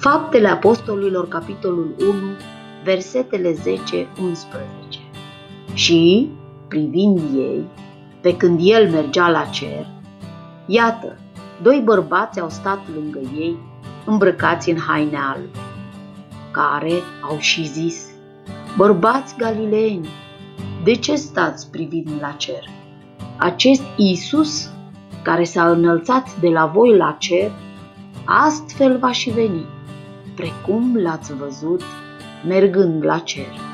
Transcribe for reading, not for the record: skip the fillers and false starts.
Faptele Apostolilor, capitolul 1, versetele 10-11. Și, privind ei, pe când el mergea la cer, iată, doi bărbați au stat lângă ei, îmbrăcați în haine albe, care au și zis: bărbați galileeni, de ce stați privind la cer? Acest Iisus, care s-a înălțat de la voi la cer, astfel va și veni, precum l-ați văzut mergând la cer.